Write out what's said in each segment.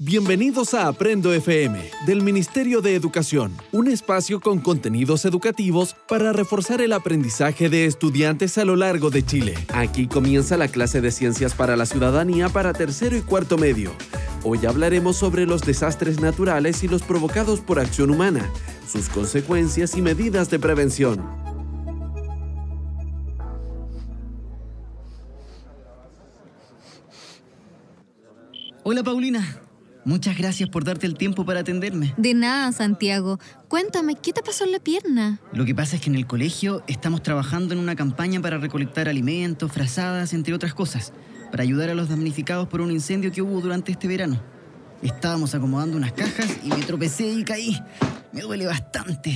Bienvenidos a Aprendo FM, del Ministerio de Educación, un espacio con contenidos educativos para reforzar el aprendizaje de estudiantes a lo largo de Chile. Aquí comienza la clase de Ciencias para la Ciudadanía para tercero y cuarto medio. Hoy hablaremos sobre los desastres naturales y los provocados por acción humana, sus consecuencias y medidas de prevención. Hola Paulina, muchas gracias por darte el tiempo para atenderme. De nada, Santiago. Cuéntame, ¿qué te pasó en la pierna? Lo que pasa es que en el colegio estamos trabajando en una campaña para recolectar alimentos, frazadas, entre otras cosas, para ayudar a los damnificados por un incendio que hubo durante este verano. Estábamos acomodando unas cajas y me tropecé y caí. Me duele bastante.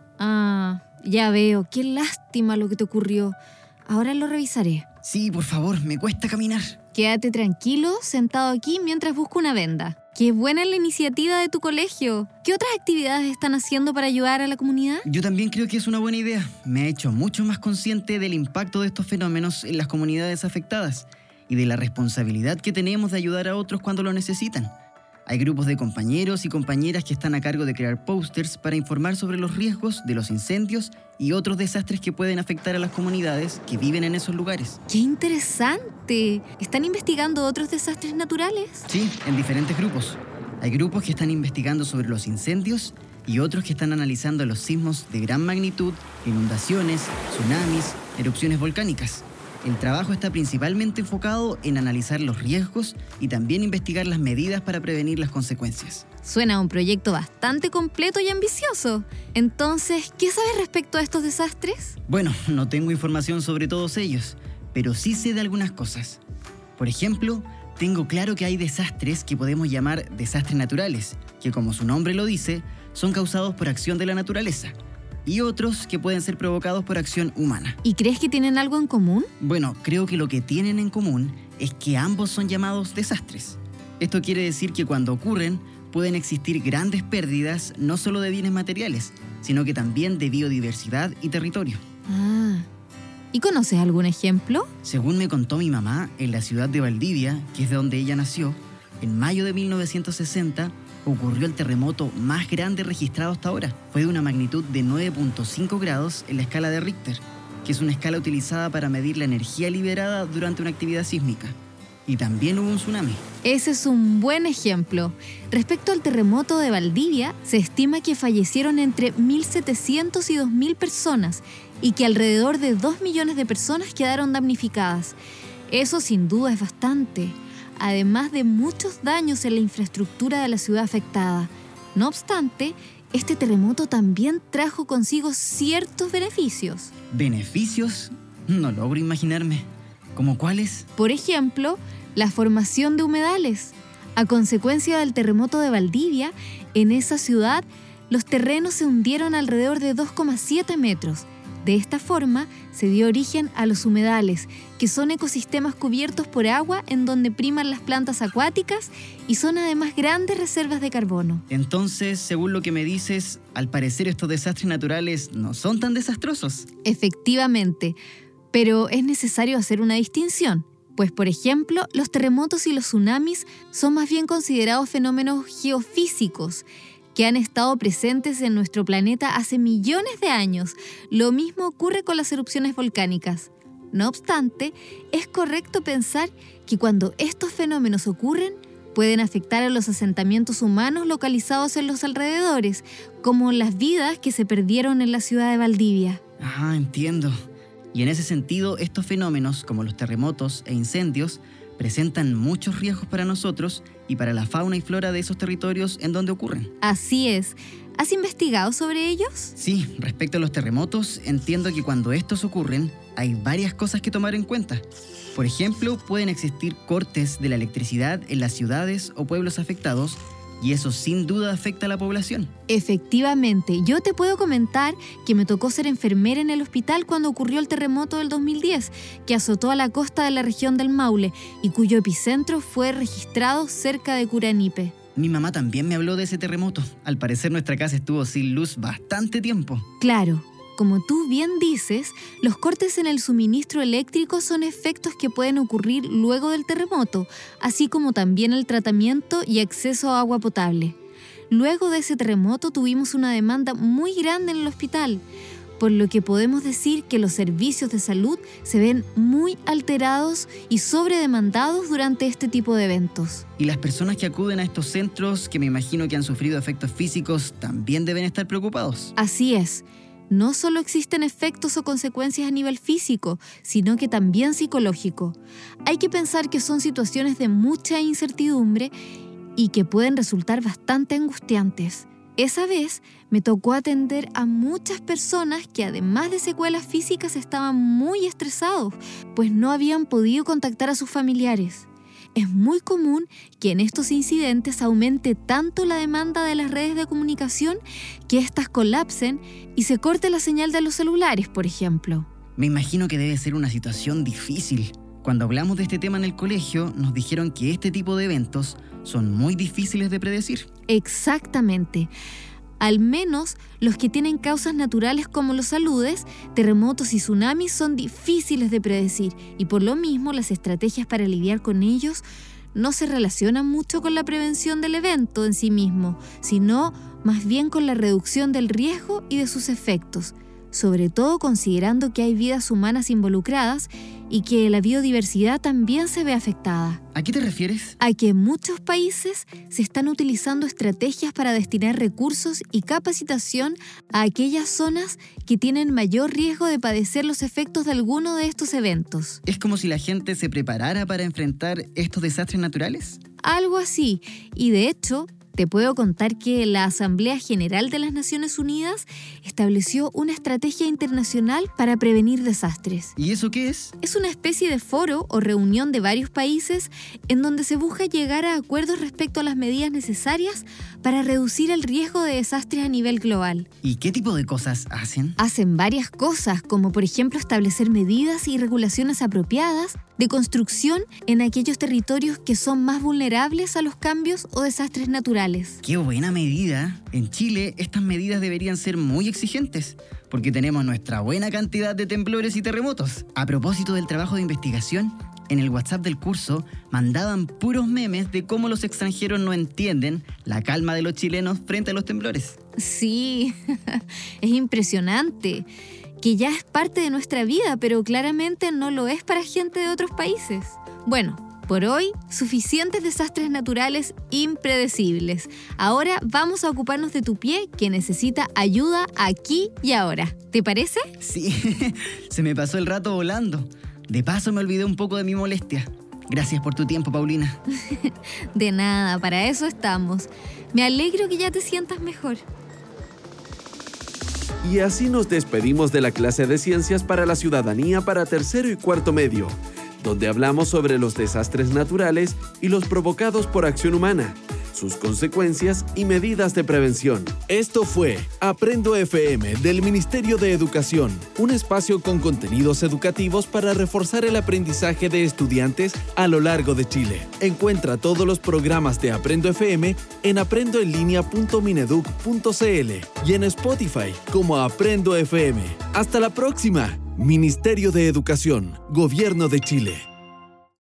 Ah, ya veo. Qué lástima lo que te ocurrió. Ahora lo revisaré. Sí, por favor, me cuesta caminar. Quédate tranquilo, sentado aquí mientras busco una venda. ¡Qué buena es la iniciativa de tu colegio! ¿Qué otras actividades están haciendo para ayudar a la comunidad? Yo también creo que es una buena idea. Me ha hecho mucho más consciente del impacto de estos fenómenos en las comunidades afectadas y de la responsabilidad que tenemos de ayudar a otros cuando lo necesitan. Hay grupos de compañeros y compañeras que están a cargo de crear pósters para informar sobre los riesgos de los incendios y otros desastres que pueden afectar a las comunidades que viven en esos lugares. ¡Qué interesante! ¿Están investigando otros desastres naturales? Sí, en diferentes grupos. Hay grupos que están investigando sobre los incendios y otros que están analizando los sismos de gran magnitud, inundaciones, tsunamis, erupciones volcánicas. El trabajo está principalmente enfocado en analizar los riesgos y también investigar las medidas para prevenir las consecuencias. Suena a un proyecto bastante completo y ambicioso. Entonces, ¿qué sabes respecto a estos desastres? Bueno, no tengo información sobre todos ellos, pero sí sé de algunas cosas. Por ejemplo, tengo claro que hay desastres que podemos llamar desastres naturales, que como su nombre lo dice, son causados por acción de la naturaleza, y otros que pueden ser provocados por acción humana. ¿Y crees que tienen algo en común? Bueno, creo que lo que tienen en común es que ambos son llamados desastres. Esto quiere decir que cuando ocurren, pueden existir grandes pérdidas no solo de bienes materiales, sino que también de biodiversidad y territorio. Ah, ¿y conoces algún ejemplo? Según me contó mi mamá, en la ciudad de Valdivia, que es de donde ella nació, en mayo de 1960, ocurrió el terremoto más grande registrado hasta ahora. Fue de una magnitud de 9.5 grados en la escala de Richter, que es una escala utilizada para medir la energía liberada durante una actividad sísmica. Y también hubo un tsunami. Ese es un buen ejemplo. Respecto al terremoto de Valdivia, se estima que fallecieron entre 1.700 y 2.000 personas y que alrededor de 2 millones de personas quedaron damnificadas. Eso sin duda es bastante, además de muchos daños en la infraestructura de la ciudad afectada. No obstante, este terremoto también trajo consigo ciertos beneficios. ¿Beneficios? No logro imaginarme. ¿Cómo cuáles? Por ejemplo, la formación de humedales. A consecuencia del terremoto de Valdivia, en esa ciudad, los terrenos se hundieron alrededor de 2,7 metros. De esta forma, se dio origen a los humedales, que son ecosistemas cubiertos por agua en donde priman las plantas acuáticas y son además grandes reservas de carbono. Entonces, según lo que me dices, al parecer estos desastres naturales no son tan desastrosos. Efectivamente, pero es necesario hacer una distinción. Pues, por ejemplo, los terremotos y los tsunamis son más bien considerados fenómenos geofísicos, que han estado presentes en nuestro planeta hace millones de años. Lo mismo ocurre con las erupciones volcánicas. No obstante, es correcto pensar que cuando estos fenómenos ocurren, pueden afectar a los asentamientos humanos localizados en los alrededores, como las vidas que se perdieron en la ciudad de Valdivia. Ah, entiendo. Y en ese sentido, estos fenómenos, como los terremotos e incendios, presentan muchos riesgos para nosotros y para la fauna y flora de esos territorios en donde ocurren. Así es. ¿Has investigado sobre ellos? Sí, respecto a los terremotos, entiendo que cuando estos ocurren, hay varias cosas que tomar en cuenta. Por ejemplo, pueden existir cortes de la electricidad en las ciudades o pueblos afectados, y eso sin duda afecta a la población. Efectivamente, yo te puedo comentar que me tocó ser enfermera en el hospital cuando ocurrió el terremoto del 2010, que azotó a la costa de la región del Maule y cuyo epicentro fue registrado cerca de Curanipe. Mi mamá también me habló de ese terremoto. Al parecer nuestra casa estuvo sin luz bastante tiempo. Claro, Como tú bien dices, los cortes en el suministro eléctrico son efectos que pueden ocurrir luego del terremoto, así como también el tratamiento y acceso a agua potable. Luego de ese terremoto tuvimos una demanda muy grande en el hospital, por lo que podemos decir que los servicios de salud se ven muy alterados y sobredemandados durante este tipo de eventos. Y las personas que acuden a estos centros, que me imagino que han sufrido efectos físicos, también deben estar preocupados. Así es. No solo existen efectos o consecuencias a nivel físico, sino que también psicológico. Hay que pensar que son situaciones de mucha incertidumbre y que pueden resultar bastante angustiantes. Esa vez me tocó atender a muchas personas que además de secuelas físicas estaban muy estresados, pues no habían podido contactar a sus familiares. Es muy común que en estos incidentes aumente tanto la demanda de las redes de comunicación que éstas colapsen y se corte la señal de los celulares, por ejemplo. Me imagino que debe ser una situación difícil. Cuando hablamos de este tema en el colegio, nos dijeron que este tipo de eventos son muy difíciles de predecir. Exactamente. Al menos los que tienen causas naturales como los aludes, terremotos y tsunamis son difíciles de predecir y por lo mismo las estrategias para lidiar con ellos no se relacionan mucho con la prevención del evento en sí mismo, sino más bien con la reducción del riesgo y de sus efectos, sobre todo considerando que hay vidas humanas involucradas y que la biodiversidad también se ve afectada. ¿A qué te refieres? A que en muchos países se están utilizando estrategias para destinar recursos y capacitación a aquellas zonas que tienen mayor riesgo de padecer los efectos de alguno de estos eventos. ¿Es como si la gente se preparara para enfrentar estos desastres naturales? Algo así, y de hecho, te puedo contar que la Asamblea General de las Naciones Unidas estableció una estrategia internacional para prevenir desastres. ¿Y eso qué es? Es una especie de foro o reunión de varios países en donde se busca llegar a acuerdos respecto a las medidas necesarias para reducir el riesgo de desastres a nivel global. ¿Y qué tipo de cosas hacen? Hacen varias cosas, como por ejemplo establecer medidas y regulaciones apropiadas de construcción en aquellos territorios que son más vulnerables a los cambios o desastres naturales. ¡Qué buena medida! En Chile, estas medidas deberían ser muy exigentes, porque tenemos nuestra buena cantidad de temblores y terremotos. A propósito del trabajo de investigación, en el WhatsApp del curso mandaban puros memes de cómo los extranjeros no entienden la calma de los chilenos frente a los temblores. Sí, es impresionante, que ya es parte de nuestra vida, pero claramente no lo es para gente de otros países. Bueno, por hoy, suficientes desastres naturales impredecibles. Ahora vamos a ocuparnos de tu pie, que necesita ayuda aquí y ahora. ¿Te parece? Sí, se me pasó el rato volando. De paso me olvidé un poco de mi molestia. Gracias por tu tiempo, Paulina. De nada, para eso estamos. Me alegro que ya te sientas mejor. Y así nos despedimos de la clase de Ciencias para la Ciudadanía para tercero y cuarto medio, donde hablamos sobre los desastres naturales y los provocados por acción humana, sus consecuencias y medidas de prevención. Esto fue Aprendo FM del Ministerio de Educación, un espacio con contenidos educativos para reforzar el aprendizaje de estudiantes a lo largo de Chile. Encuentra todos los programas de Aprendo FM en aprendoenlinea.mineduc.cl y en Spotify como Aprendo FM. ¡Hasta la próxima! Ministerio de Educación, Gobierno de Chile.